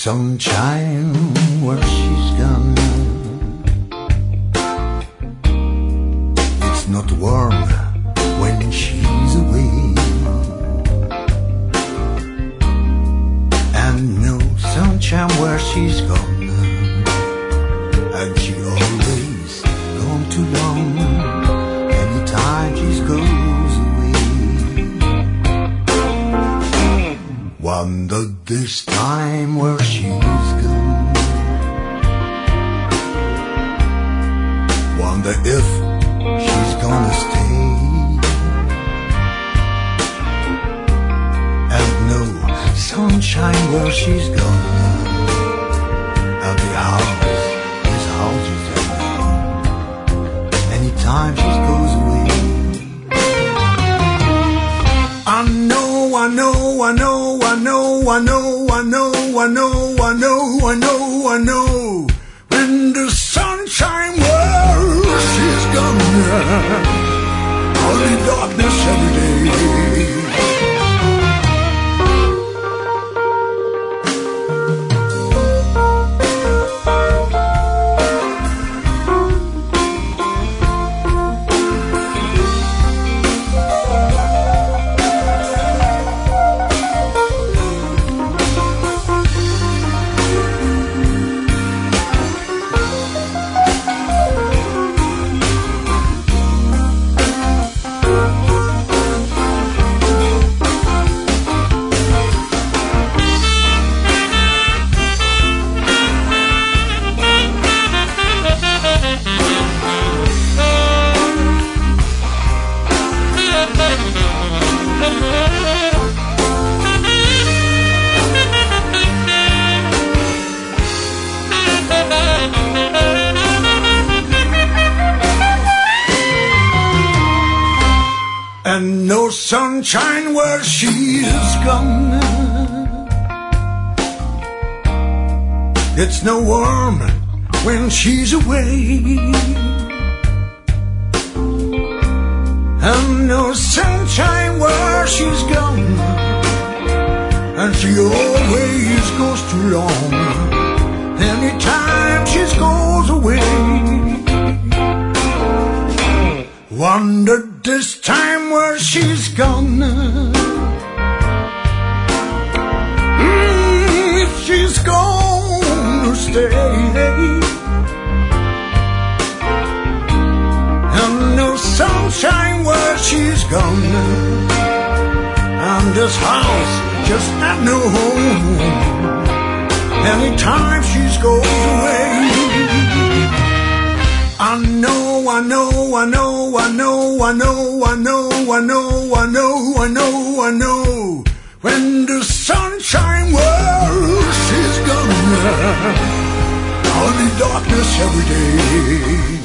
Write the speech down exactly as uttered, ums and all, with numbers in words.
sunshine where she's gone. It's not warm when she's away, and no sunshine where she's gone. And she always gone too long. Anytime she goes away, wonder this time where she's gone. Wonder if she's gonna stay. And no sunshine where she's gone. And the house is how she's gone. Anytime she goes away. I know, I know, I know, I know, I know, I know, I know, I know, I know, I know. When the sunshine where she's gone, only darkness every day. And no sunshine where she's gone. It's no warm when she's away. And no sunshine where she's gone. And she always goes too long. Anytime she goes away. Wonder this time where she's gone. Mm, if she's gonna stay. And no sunshine where she's gone. And this house just not no home. Anytime she goes away. I know, I know, I know, I know, I know, I know, I know, I know, I know, I know. When the sunshine where she's gone, only darkness every day.